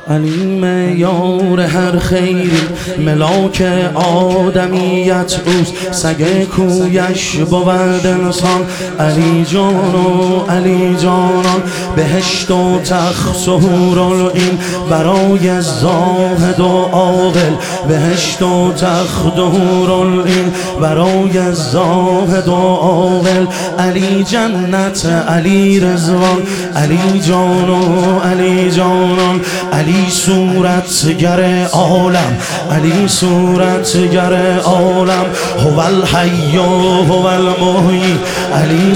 علی معیار هر خیر ملاک آدمیت اوست، سگ کویش بود انسان. علی جان و علی جانان، بهشت و تخت و حورالعین برای زاهد و عاقل. بهشت و تخت و حورالعین برای زاهد و عاقل. علی جنت، علی رضوان، علی جان و علی جانان. علی صورتگر عالم، علی صورتگر عالم. هو الحی و هو المحیی، علی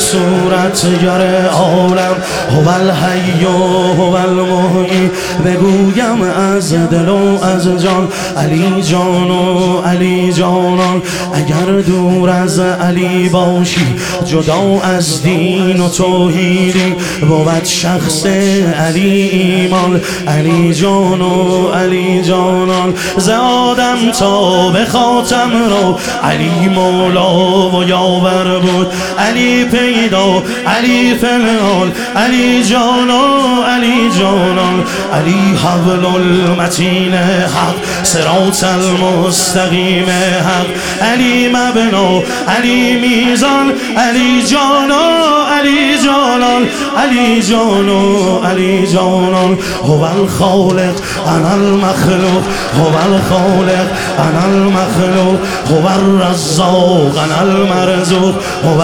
صورتگر عالم. هو الحی و هو المحیی. بگویم از دل و از جان، علی جان و علی جانان. اگر دور از علی باشی، جدا از دین و توحیدی، بود شخص علی ایمان. علی جان و علی جانان. ز آدم تا به خاتم رو علی مولا و یاور بود. علی پیدا، علی فنال، علی جان و علی جانان. علی حبل المتین حق، صراط المستقیم حق. علی مبنا، علی میزان، علی جان و علی جانان. علی جان و علی جانان. هو الخالق انا المخلوق، هو الخالق انا المخلوق. هو الرزاق انا المرزوق، هو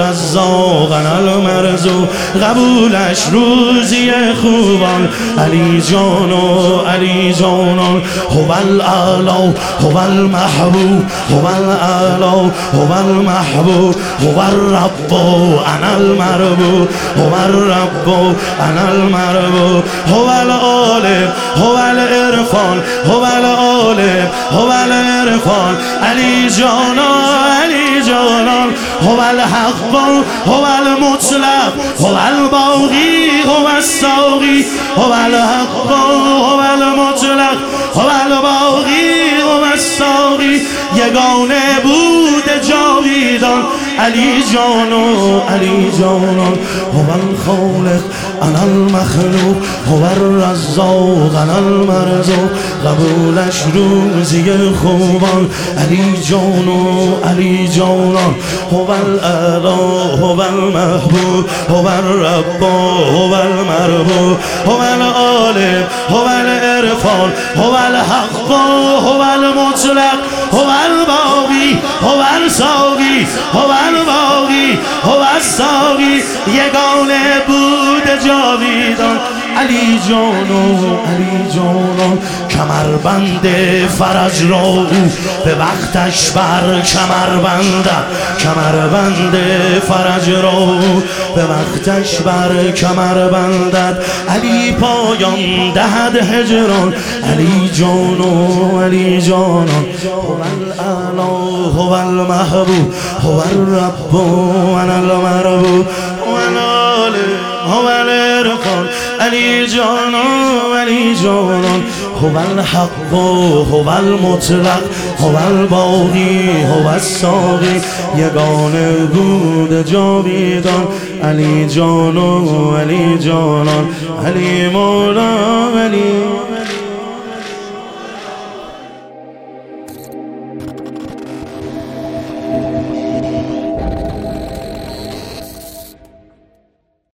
الرزاق انا المرزوق. قبولش روزی خوبان، علی جان و علی جانان. هو الاعلی، هو المحبوب، هو الاعلی، هو المحبوب. هو الرب انا المربوب، هو الرب انا المربوب. هو العالم، هو العرفان، هو العالم، هو العرفان. علی جان و علی جانان. هو الحق، هو المطلق، هو الباقی، هو الساقی. هو الحق، هو المطلق، هو الباقی، هو الساقی. یگانه بود جاویدان، علی جان و علی جانان. هو الخالق انا المخلوق، هو الرزاق انا المرزوق. قبولش روزی خوبان، علی جان و علی جانان. هو الاعلی، هو المحبوب، هو الرب، هو المربوب. هو العالم، هو العرفان، هو الحق، هو المطلق. هو الباقی، هو الساقی، هو الباقی، هو الساقی. یگانه بود جاویدان، علی جان و علی جانان. کمربند فرج را او به وقتش بر کمر بندد. کمربند فرج را او به وقتش بر کمر بندد. علی پایان دهد هجران، علی جان و علی جانان. هو الاعلی، هو المحبوب، هو الرب انا المربوب. هو العالم، هو العرفان، علی جان و علی جانان. هو الحق، هو المطلق، هو الباقی، هو الساقی. یگانه بود جاویدان، علی جان و علی جانان. علی مولا، علی